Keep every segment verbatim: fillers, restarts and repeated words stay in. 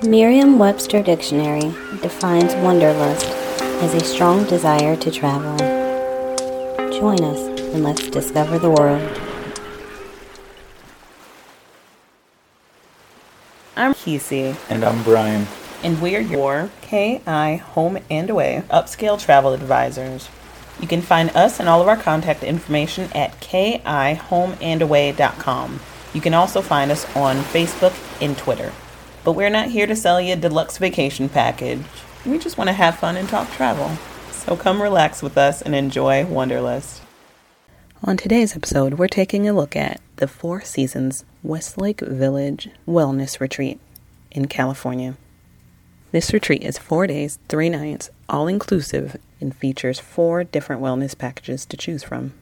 Merriam-Webster Dictionary defines wanderlust as a strong desire to travel. Join us and let's discover the world. I'm Kesey. And I'm Brian. And we're your K I Home and Away upscale travel advisors. You can find us and all of our contact information at k i home and away dot com. You can also find us on Facebook and Twitter. But we're not here to sell you a deluxe vacation package. We just want to have fun and talk travel. So come relax with us and enjoy Wanderlust. On today's episode, we're taking a look at the Four Seasons Westlake Village Wellness Retreat in California. This retreat is four days, three nights, all inclusive, and features four different wellness packages to choose from.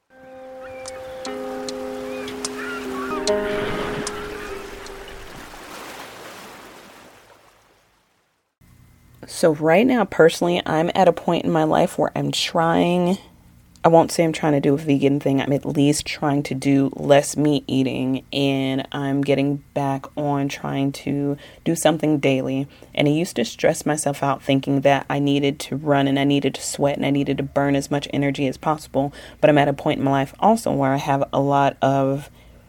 So right now, personally, I'm at a point in my life where I'm trying, I won't say I'm trying to do a vegan thing. I'm at least trying to do less meat eating, and I'm getting back on trying to do something daily. And I used to stress myself out thinking that I needed to run and I needed to sweat and I needed to burn as much energy as possible. But I'm at a point in my life also where I have a lot of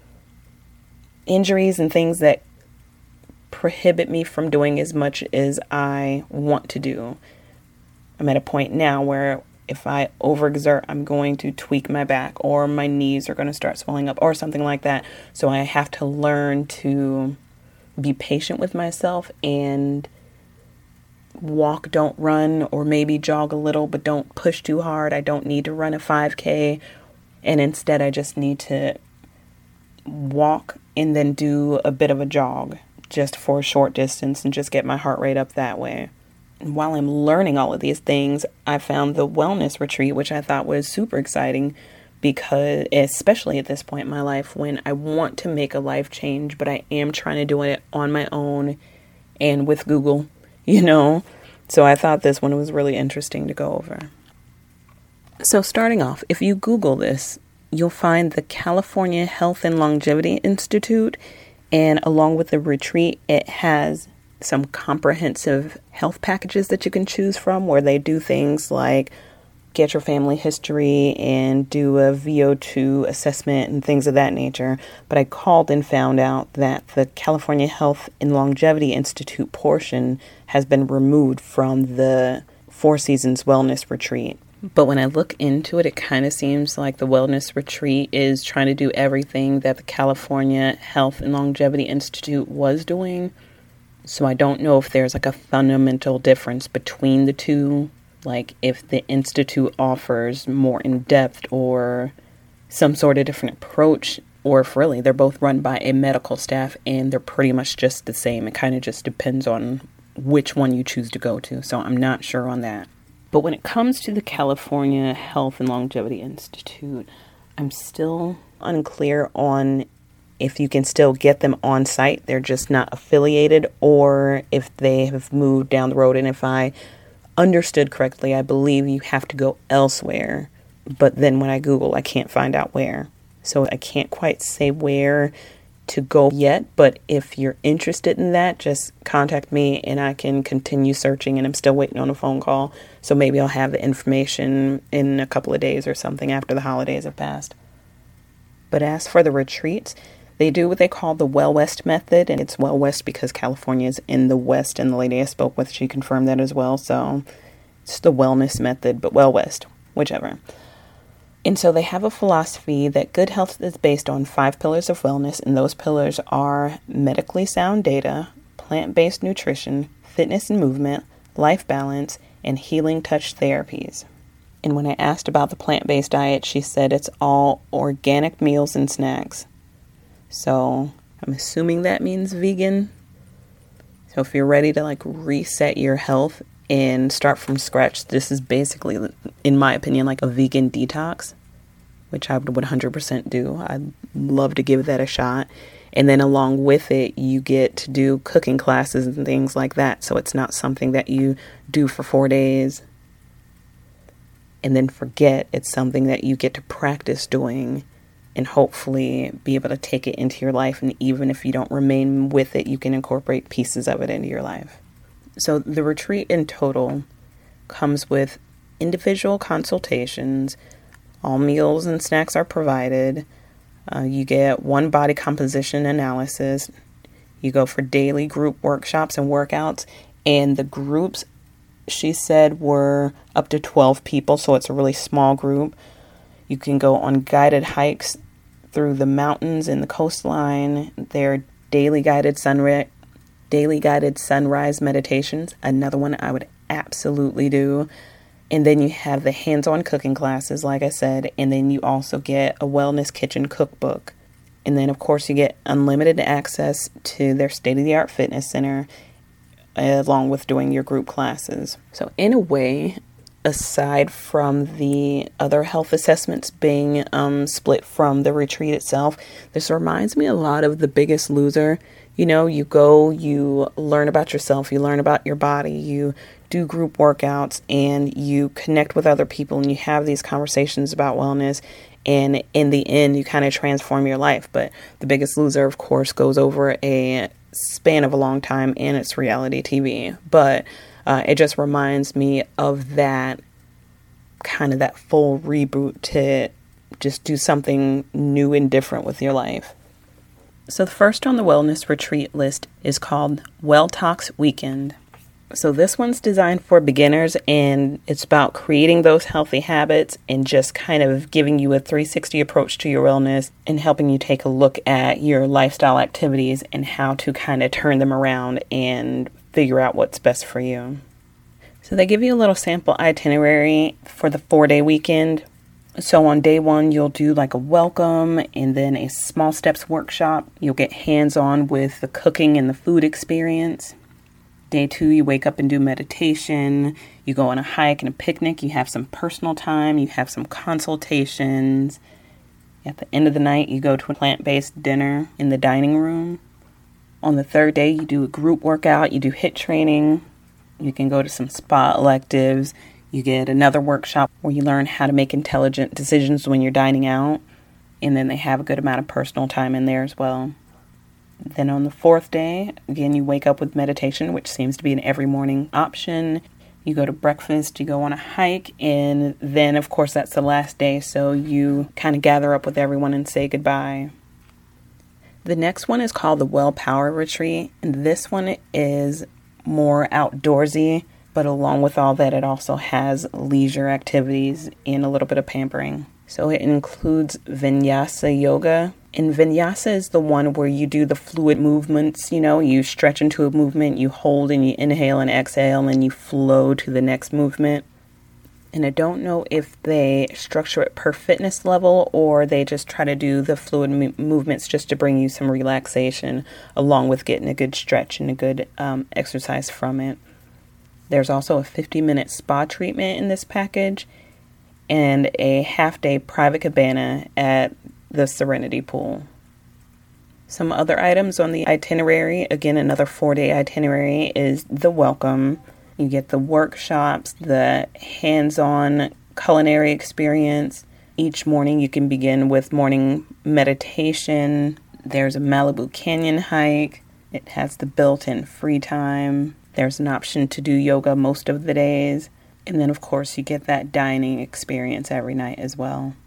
injuries and things that prohibit me from doing as much as I want to do. I'm at a point now where if I overexert, I'm going to tweak my back or my knees are going to start swelling up or something like that. So I have to learn to be patient with myself and walk, don't run, or maybe jog a little, but don't push too hard. I don't need to run a five K. And instead, I just need to walk and then do a bit of a jog just for a short distance and just get my heart rate up that way. And while I'm learning all of these things, I found the wellness retreat, which I thought was super exciting because, especially at this point in my life when I want to make a life change, but I am trying to do it on my own and with Google, you know. So I thought this one was really interesting to go over. So starting off, if you Google this, you'll find the California Health and Longevity Institute. And along with the retreat, it has some comprehensive health packages that you can choose from where they do things like get your family history and do a V O two assessment and things of that nature. But I called and found out that the California Health and Longevity Institute portion has been removed from the Four Seasons Wellness Retreat. But when I look into it, it kind of seems like the wellness retreat is trying to do everything that the California Health and Longevity Institute was doing. So I don't know if there's like a fundamental difference between the two, like if the institute offers more in-depth or some sort of different approach, or if really they're both run by a medical staff and they're pretty much just the same. It kind of just depends on which one you choose to go to. So I'm not sure on that. But when it comes to the California Health and Longevity Institute, I'm still unclear on if you can still get them on site. They're just not affiliated, or if they have moved down the road. And if I understood correctly, I believe you have to go elsewhere. But then when I Google, I can't find out where. So I can't quite say where to go yet, but if you're interested in that, just contact me and I can continue searching, and I'm still waiting on a phone call, so maybe I'll have the information in a couple of days or something after the holidays have passed. But as for the retreats, they do what they call the Well West method, and it's Well West because California is in the West, and the lady I spoke with, she confirmed that as well, so it's the wellness method, but Well West, whichever. And so they have a philosophy that good health is based on five pillars of wellness, and those pillars are medically sound data, plant-based nutrition, fitness and movement, life balance, and healing touch therapies. And when I asked about the plant-based diet, she said it's all organic meals and snacks. So I'm assuming that means vegan. So if you're ready to like reset your health and start from scratch, this is basically, in my opinion, like a vegan detox, which I would one hundred percent do. I'd love to give that a shot. And then along with it, you get to do cooking classes and things like that. So it's not something that you do for four days and then forget. It's something that you get to practice doing and hopefully be able to take it into your life. And even if you don't remain with it, you can incorporate pieces of it into your life. So the retreat in total comes with individual consultations. All meals and snacks are provided. Uh, you get one body composition analysis. You go for daily group workshops and workouts. And the groups, she said, were up to twelve people. So it's a really small group. You can go on guided hikes through the mountains and the coastline. There are daily guided sunrise, daily guided sunrise meditations. Another one I would absolutely do. And then you have the hands-on cooking classes, like I said. And then you also get a wellness kitchen cookbook. And then, of course, you get unlimited access to their state-of-the-art fitness center, along with doing your group classes. So in a way, aside from the other health assessments being um, split from the retreat itself, this reminds me a lot of The Biggest Loser. You know, you go, you learn about yourself, you learn about your body, you do group workouts, and you connect with other people, and you have these conversations about wellness. And in the end, you kind of transform your life. But The Biggest Loser, of course, goes over a span of a long time, and it's reality T V. But uh, it just reminds me of that kind of that full reboot to just do something new and different with your life. So the first on the wellness retreat list is called Well Talks Weekend. So this one's designed for beginners, and it's about creating those healthy habits and just kind of giving you a three sixty approach to your wellness and helping you take a look at your lifestyle activities and how to kind of turn them around and figure out what's best for you. So they give you a little sample itinerary for the four-day weekend. So on day one, you'll do like a welcome and then a small steps workshop. You'll get hands-on with the cooking and the food experience. Day two, you wake up and do meditation. You go on a hike and a picnic. You have some personal time. You have some consultations. At the end of the night, you go to a plant-based dinner in the dining room. On the third day, you do a group workout. You do HIIT training. You can go to some spa electives. You get another workshop where you learn how to make intelligent decisions when you're dining out. And then they have a good amount of personal time in there as well. Then on the fourth day, again, you wake up with meditation, which seems to be an every morning option. You go to breakfast, you go on a hike, and then, of course, that's the last day. So you kind of gather up with everyone and say goodbye. The next one is called the Well Power Retreat. And this one is more outdoorsy. But along with all that, it also has leisure activities and a little bit of pampering. So it includes Vinyasa Yoga. And Vinyasa is the one where you do the fluid movements. You know, you stretch into a movement, you hold and you inhale and exhale, and then you flow to the next movement. And I don't know if they structure it per fitness level or they just try to do the fluid mo- movements just to bring you some relaxation along with getting a good stretch and a good um, exercise from it. There's also a fifty minute spa treatment in this package and a half day private cabana at the Serenity Pool. Some other items on the itinerary, again, another four day itinerary, is the welcome. You get the workshops, the hands-on culinary experience. Each morning you can begin with morning meditation. There's a Malibu Canyon hike. It has the built-in free time. There's an option to do yoga most of the days. And then, of course, you get that dining experience every night as well.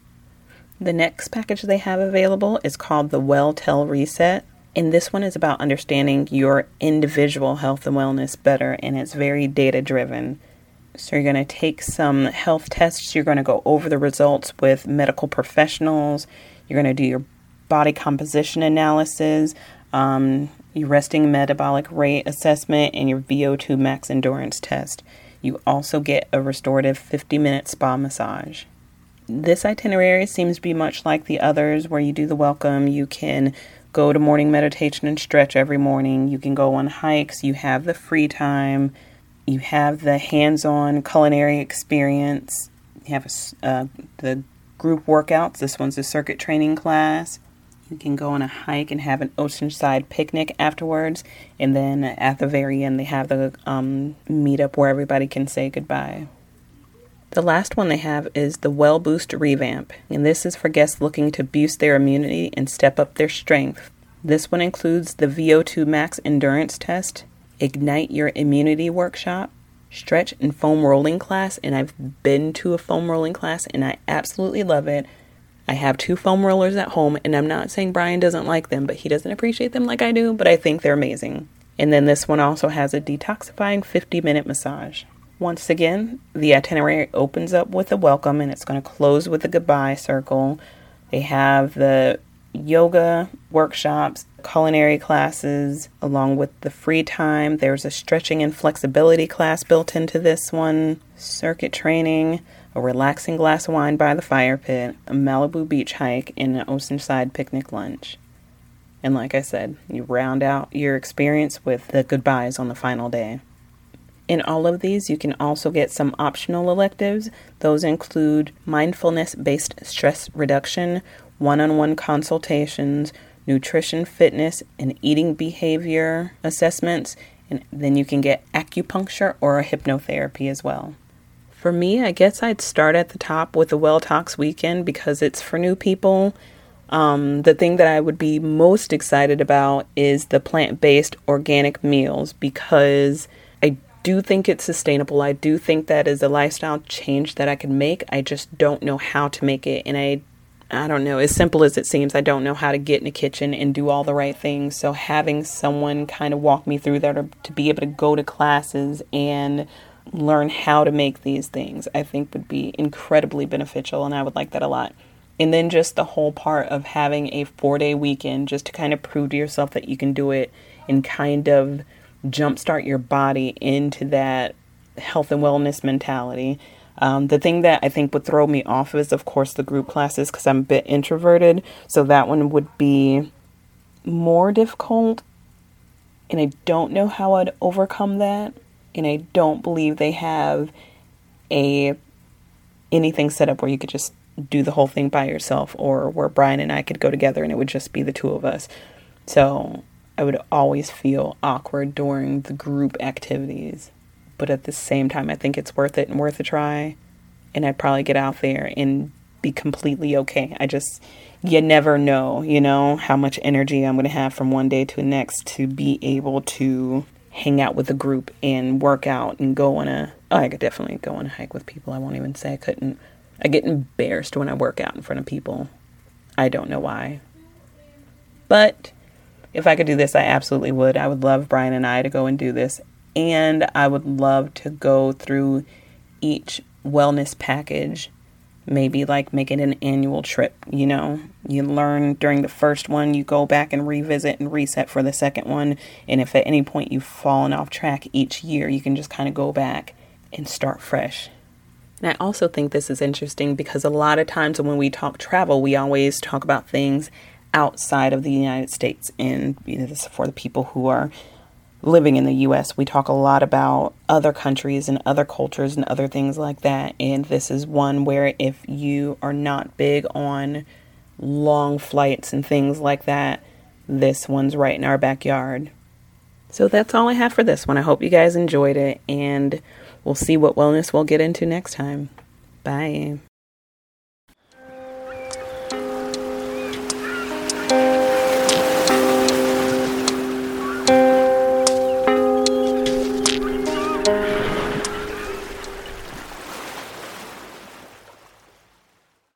The next package they have available is called the Well Tell Reset. And this one is about understanding your individual health and wellness better. And it's very data driven. So you're going to take some health tests. You're going to go over the results with medical professionals. You're going to do your body composition analysis, um, your resting metabolic rate assessment, and your V O two max endurance test. You also get a restorative fifty minute spa massage. This itinerary seems to be much like the others where you do the welcome. You can go to morning meditation and stretch every morning. You can go on hikes. You have the free time. You have the hands-on culinary experience. You have a, uh, the group workouts. This one's a circuit training class. You can go on a hike and have an oceanside picnic afterwards. And then at the very end, they have the um, meetup where everybody can say goodbye. The last one they have is the Well Boost Revamp, and this is for guests looking to boost their immunity and step up their strength. This one includes the V O two Max Endurance Test, Ignite Your Immunity Workshop, Stretch and Foam Rolling Class, and I've been to a foam rolling class and I absolutely love it. I have two foam rollers at home, and I'm not saying Brian doesn't like them, but he doesn't appreciate them like I do, but I think they're amazing. And then this one also has a detoxifying fifty minute massage. Once again, the itinerary opens up with a welcome and it's going to close with a goodbye circle. They have the yoga workshops, culinary classes, along with the free time. There's a stretching and flexibility class built into this one, circuit training, a relaxing glass of wine by the fire pit, a Malibu beach hike, and an oceanside picnic lunch. And like I said, you round out your experience with the goodbyes on the final day. In all of these, you can also get some optional electives. Those include mindfulness-based stress reduction, one-on-one consultations, nutrition, fitness, and eating behavior assessments. And then you can get acupuncture or a hypnotherapy as well. For me, I guess I'd start at the top with the Well Talks weekend because it's for new people. Um, the thing that I would be most excited about is the plant-based organic meals because I do think it's sustainable. I do think that is a lifestyle change that I can make. I just don't know how to make it. And I, I don't know, as simple as it seems, I don't know how to get in the kitchen and do all the right things. So having someone kind of walk me through that or to be able to go to classes and learn how to make these things, I think would be incredibly beneficial. And I would like that a lot. And then just the whole part of having a four day weekend just to kind of prove to yourself that you can do it and kind of jumpstart your body into that health and wellness mentality. Um, the thing that I think would throw me off is, of course, the group classes because I'm a bit introverted. So that one would be more difficult. And I don't know how I'd overcome that. And I don't believe they have a anything set up where you could just do the whole thing by yourself or where Brian and I could go together and it would just be the two of us. So I would always feel awkward during the group activities. But at the same time, I think it's worth it and worth a try. And I'd probably get out there and be completely okay. I just, you never know, you know, how much energy I'm going to have from one day to the next to be able to hang out with a group and work out and go on a, oh, I could definitely go on a hike with people. I won't even say I couldn't. I get embarrassed when I work out in front of people. I don't know why. But if I could do this, I absolutely would. I would love Brian and I to go and do this. And I would love to go through each wellness package, maybe like make it an annual trip. You know, you learn during the first one, you go back and revisit and reset for the second one. And if at any point you've fallen off track each year, you can just kind of go back and start fresh. And I also think this is interesting because a lot of times when we talk travel, we always talk about things outside of the United States. And you know, this is for the people who are living in the U S. We talk a lot about other countries and other cultures and other things like that. And this is one where if you are not big on long flights and things like that, this one's right in our backyard. So that's all I have for this one. I hope you guys enjoyed it, and we'll see what wellness we'll get into next time. Bye.